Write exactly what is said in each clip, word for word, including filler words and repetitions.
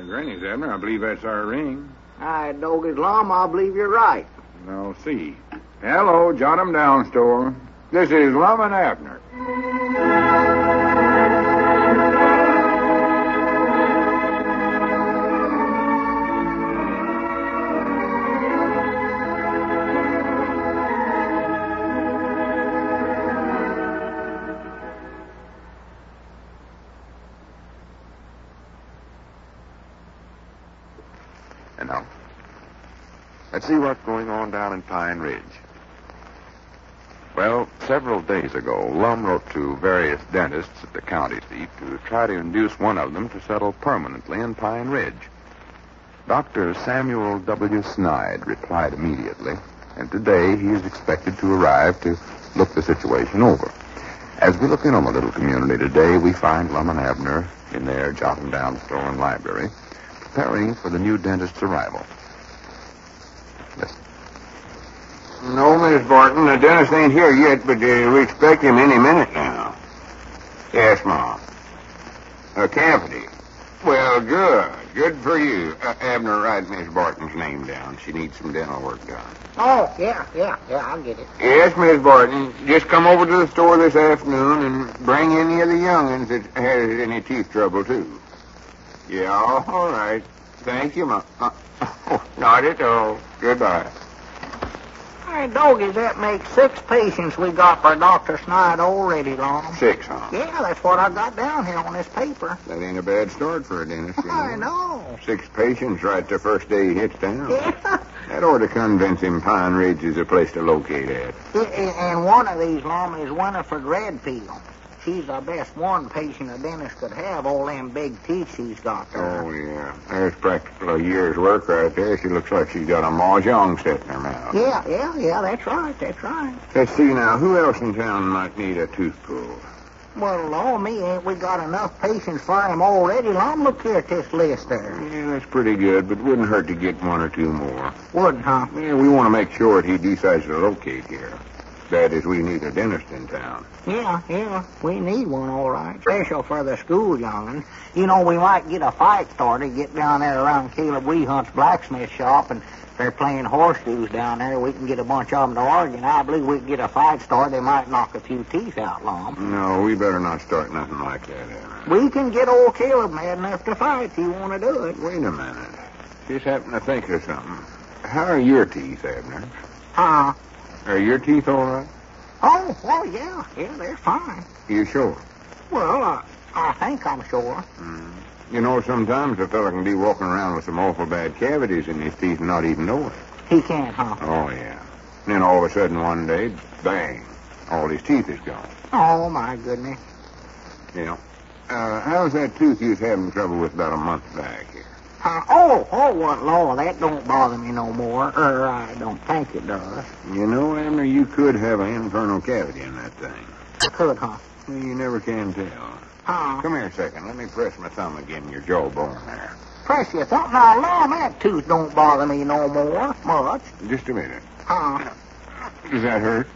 Granny's, Abner. I believe that's our ring. I dog his lum, I believe you're right. I'll see. Hello, jot 'em down, store. This is Lum and Abner. And now, let's see what's going on down in Pine Ridge. Well, several days ago, Lum wrote to various dentists at the county seat to try to induce one of them to settle permanently in Pine Ridge. Doctor Samuel W. Snide replied immediately, and today he is expected to arrive to look the situation over. As we look in on the little community today, we find Lum and Abner in their jotting down store and library, preparing for the new dentist's arrival. Listen. No, Miss Barton, the dentist ain't here yet, but uh, we expect him any minute now. Yes, Mom. A cavity. Well, good. Good for you. Uh, Abner, write Miss Barton's name down. She needs some dental work done. Oh, yeah, yeah, yeah, I'll get it. Yes, Miss Barton. Just come over to the store this afternoon and bring any of the young'uns that has any teeth trouble, too. Yeah, all right. Thank you, Mom. Uh, oh, not at all. Goodbye. Hey, doggies, that makes six patients we got for Doctor Snide already, Lum. Six, huh? Yeah, that's what I got down here on this paper. That ain't a bad start for a dentist, you know. I know. Six patients right the first day he hits town. Yeah. That ought to convince him Pine Ridge is a place to locate at. And one of these, Lum, is Winifred Redfield. She's the best one patient a dentist could have, all them big teeth she's got there. Oh, yeah. There's practically a year's work right there. She looks like she's got a mahjong set in her mouth. Yeah, yeah, yeah, that's right, that's right. Let's see now, who else in town might need a tooth pulled? Well, Lord, me, ain't we got enough patients for him already, Lum? Look here at this list there. Yeah, that's pretty good, but wouldn't hurt to get one or two more. Wouldn't, huh? Yeah, we want to make sure that he decides to locate here. That is, we need a dentist in town. Yeah, yeah, we need one, all right. Special for the school young'un. You know, we might get a fight started, get down there around Caleb Wehunt's blacksmith shop, and they're playing horseshoes down there. We can get a bunch of them to argue, and I believe we can get a fight started. They might knock a few teeth out, Lum. No, we better not start nothing like that, Abner. We can get old Caleb mad enough to fight if you want to do it. Wait a minute. Just happened to think of something. How are your teeth, Abner? Huh? Are your teeth all right? Oh, well, yeah, yeah, they're fine. You sure? Well, uh, I think I'm sure. Mm. You know, sometimes a fella can be walking around with some awful bad cavities in his teeth and not even know it. He can't, huh? Oh, yeah. And then all of a sudden one day, bang, all his teeth is gone. Oh, my goodness. Yeah. Uh, how's that tooth you was having trouble with about a month back here? Uh, oh, oh, what, Lord, that don't bother me no more. Er, I don't think it does. You know, Abner, you could have an infernal cavity in that thing. I could, huh? Well, you never can tell. Huh? Come here a second. Let me press my thumb again your jawbone there. Press your thumb. Now, Lord, that tooth don't bother me no more, much. Just a minute. Huh? Does that hurt?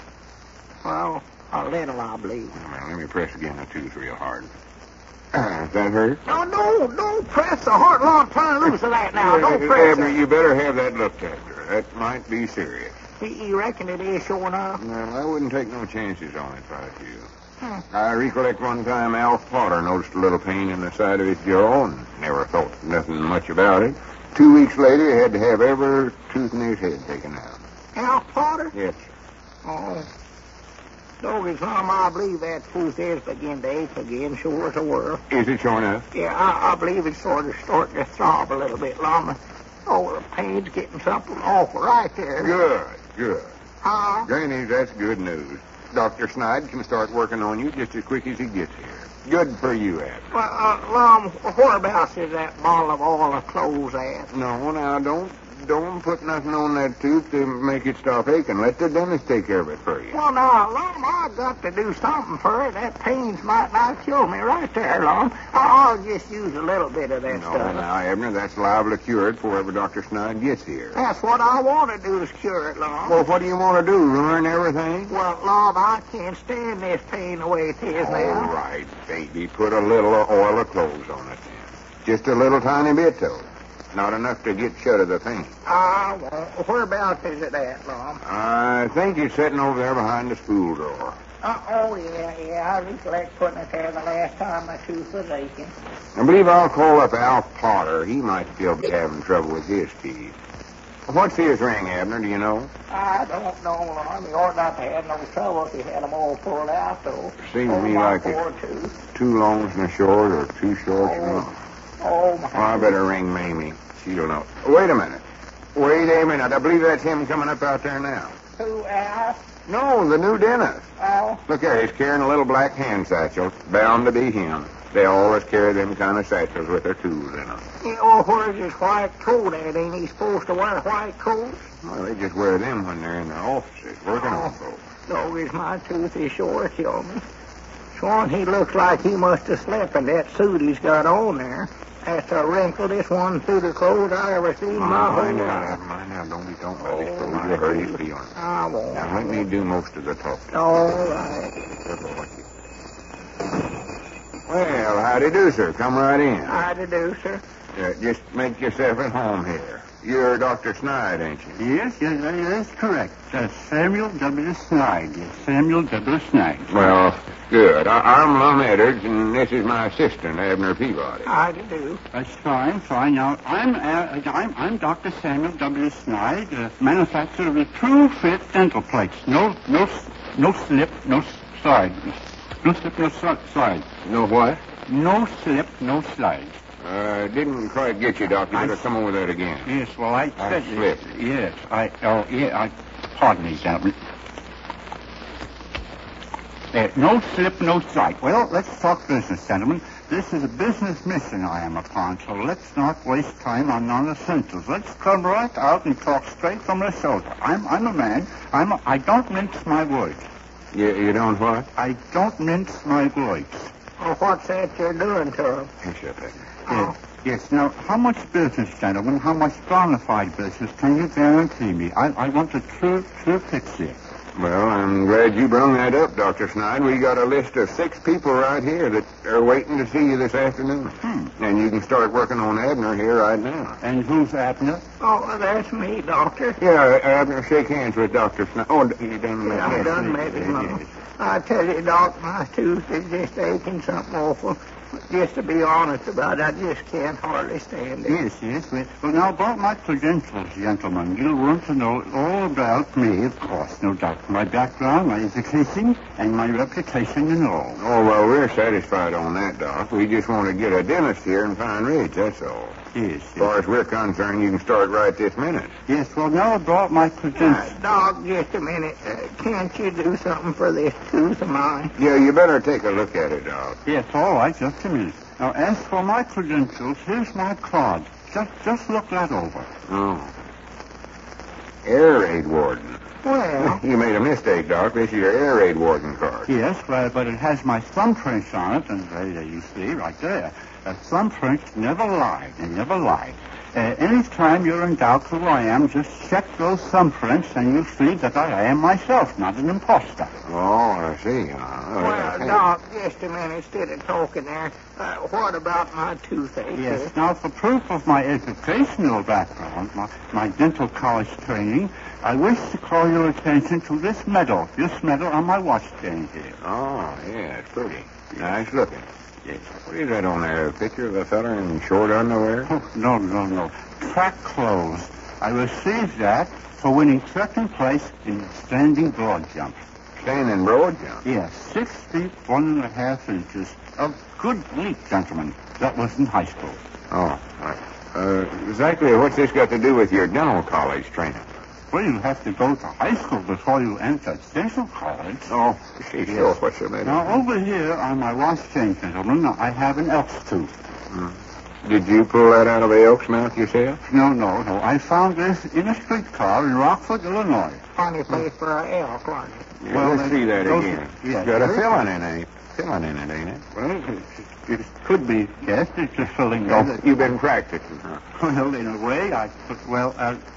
Well, a little, I believe. Now, let me press again the tooth real hard. Does that hurt? No, no, don't press the heart, Lord. Turn loose of that now. Don't Uh, press Abner, it. you better have that looked after. That might be serious. You, you reckon it is sure enough? Well, I wouldn't take no chances on it if I was you. Hmm. I recollect one time Alf Potter noticed a little pain in the side of his jaw and never thought nothing much about it. Two weeks later, he had to have every tooth in his head taken out. Alf Potter? Yes. Oh. Doggy Tom, I believe that tooth is beginning to ache again, sure as a whirl. Is it sure enough? Yeah, I, I believe it's sort of starting to throb a little bit, Lama. Oh, the pain's getting something awful right there. Good, good. Huh? Granny, that's good news. Doctor Snide can start working on you just as quick as he gets here. Good for you, Abner. Well, uh, Lum, whereabouts is that bottle of oil of clothes at? No, now, don't don't put nothing on that tooth to make it stop aching. Let the dentist take care of it for you. Well, now, Lum, I've got to do something for it. That pains might not kill me right there, Lum. I'll just use a little bit of that No, stuff. now, Abner, that's liable to cure it before ever Doctor Snide gets here. That's what I want to do is cure it, Lum. Well, what do you want to do, ruin everything? Well, Lum, I can't stand this pain the way it is All now. right, baby. Put a little oil of clothes on it then. Just a little tiny bit, though. Not enough to get shut of the pain. Ah, well, whereabouts is it at, Lum? I think it's sitting over there behind the school door. Uh, oh, yeah, yeah. I recollect putting it there the last time my tooth was aching. I believe I'll call up Al Potter. He might still be having trouble with his teeth. What's his ring, Abner? Do you know? I don't know, Lum. He ought not to have no trouble if he had them all pulled out, though. Seems to oh, me my like poor it's tooth. two longs and a short or two shorts and a Oh, long. oh, my. Well, I better ring Mamie. She'll know. Wait a minute. Wait a minute. I believe that's him coming up out there now. Who, Al? No, the new dentist. Oh. Look there, he's carrying a little black hand satchel. Bound to be him. They always carry them kind of satchels with their tools in them. Yeah, oh, where's his white coat at? Ain't he supposed to wear white coats? Well, they just wear them when they're in their offices, working on folks. Dog, is my tooth is sure killing me. Swan, he looks like he must have slept in that suit he's got on there. That's the wrinklest one suit of clothes I ever seen in my whole Mind life. out, mind out. Don't be, don't let it Oh, go. my You'll hurt his goodness. feelings. I won't. Now, let me do most of the talking. All right. Well, howdy do, sir. Come right in. How to do, sir? Uh, just make yourself at home here. You're Doctor Snide, ain't you? Yes, yes, that's correct. That's Samuel W. Snide. Yes, Samuel W. Snide. Well, good. I- I'm Lum Edwards, and this is my assistant, Abner Peabody. How to do? That's fine, fine. Now, I'm uh, I'm, I'm Doctor Samuel W. Snide, uh, manufacturer of the True Fit dental plates. No, no, s- no slip, no s- slide. No slip, no s- slide. No what? No slip, no slide. Uh, didn't quite get you, Doctor. I- Better come over that again. Yes, well, I I said... slipped. Yes, I... Oh, yeah, I... Pardon me, gentlemen. Uh, no slip, no slide. Well, let's talk business, gentlemen. This is a business mission I am upon, so let's not waste time on non-essentials. Let's come right out and talk straight from the shoulder. I'm I'm a man. I'm a, I don't mince my words. You, you don't what? I don't mince my words. Oh, what's that you're doing to him? Yes, sir, Abner. Yes. Yes. Now, how much business, gentlemen, how much bona fide business can you guarantee me? I, I want a true, true picture. Well, I'm glad you brung that up, Doctor Snide. We got a list of six people right here that are waiting to see you this afternoon. Hmm. And you can start working on Abner here right now. And who's Abner? Oh, that's me, Doctor. Yeah, Abner, shake hands with Doctor Snide. Oh, you done met Yeah, I him. done met him. Yes, Lum. I tell you, Doc, my tooth is just aching something awful. Just to be honest about it, I just can't hardly stand it. Yes, yes. Well, well, now, about my credentials, gentlemen, you'll want to know all about me, of course, no doubt. My background, my education, and my reputation and all. Oh, well, we're satisfied on that, Doc. We just want to get a dentist here in Pine Ridge, that's all. Yes, As far yes. as we're concerned, you can start right this minute. Yes, well, now about my Uh, credentials. Doc, just a minute. Uh, can't you do something for this tooth of mine? Yeah, you better take a look at it, Doc. Yes, all right, just a minute. Now, as for my credentials, here's my card. Just, just look that over. Oh. Air raid warden. Well, You made a mistake, Doc. This is your air raid warden card. Yes, but, but it has my thumbprints on it, and there, there you see, right there. Uh, thumbprints never lie. They never lie. Uh, anytime you're in doubt who I am, just check those thumbprints, and you'll see that I am myself, not an imposter. Oh, I see. Uh, well, hey. Doc, just a minute. Instead of talking there, uh, what about my toothache? Yes, now for proof of my educational background, my, my dental college training, I wish to call your attention to this medal. This medal on my watch chain here. Oh, yeah, it's pretty. Nice looking. Yes. What is that on there? A picture of a fella in short underwear? Oh, no, no, no. Track clothes. I received that for winning second place in standing broad jump. Standing broad jump. Yes, six feet, one and a half inches of good leap, gentlemen. That was in high school. Oh, right. Uh, exactly what's this got to do with your dental college training? Well, you have to go to high school before you enter dental college. Oh, she sure. What's the matter? Now, over here on my watch chain, gentlemen, I have an elk's tooth. Hmm. Did you pull that out of the elk's mouth yourself? No, no, no. I found this in a streetcar in Rockford, Illinois. Funny place for an elk, wasn't it? Yeah, Well, let's see that those- again. yes. Got a filling in it. Filling in it, ain't it? Well, it, it could be, yes, it's a filling. Oh, you've been practicing, huh? Well, in a way, I, well, uh,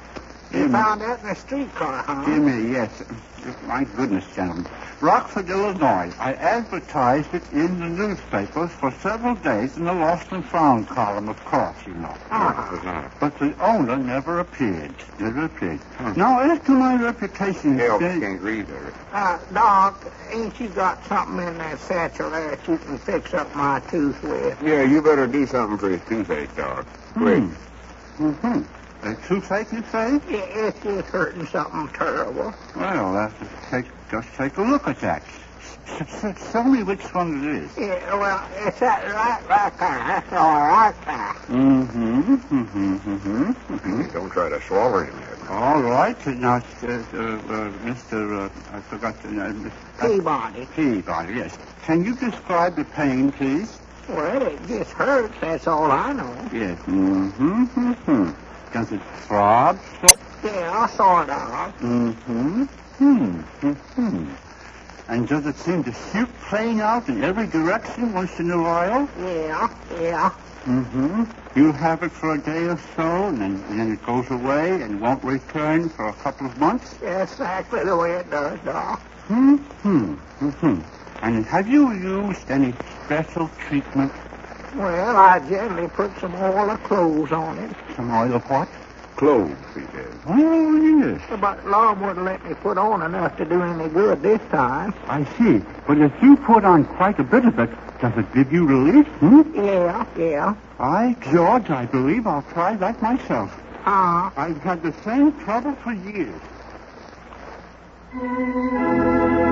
You found that in a streetcar, huh? Jimmy, yes. My goodness, gentlemen. Rockford, Illinois. I advertised it in the newspapers for several days in the lost and found column, of course, you know. Uh-huh. But the owner never appeared. Never appeared. Hmm. Now, as to my reputation... Help, they... can't read her. Uh, Doc, ain't you got something in that satchel there that you can fix up my tooth with? Yeah, you better do something for his toothache, Doc. Quick. Hmm. Mm-hmm. A toothache, you say? Yeah, it's just hurting something terrible. Well, let's take, just take a look at that. S- s- Tell me which one it is. Yeah, well, it's that right, right there. That's all right there. Mm-hmm, mm-hmm, mm-hmm, mm-hmm. Don't try to swallow him yet. All right. Now, uh, uh, uh, Mister Uh, I forgot the name. Uh, Peabody. Peabody, yes. Can you describe the pain, please? Well, it just hurts. That's all I know. Yes. Mm-hmm, mm-hmm. Does it throb? Yeah, sort of. Mm-hmm. Hmm. Mm-hmm. And does it seem to shoot playing out in every direction once in a while? Yeah, yeah. Mm-hmm. You have it for a day or so, and then, and then it goes away and won't return for a couple of months? That's exactly the way it does, Doc. Mm-hmm. Mm-hmm. And have you used any special treatment? Well, I generally put some oil of cloves on it. Some oil of what? Cloves, he says. Oh, yes. But Lord wouldn't let me put on enough to do any good this time. I see. But if you put on quite a bit of it, does it give you relief? Hmm? Yeah, yeah. By George, I believe I'll try that myself. Uh, I've had the same trouble for years.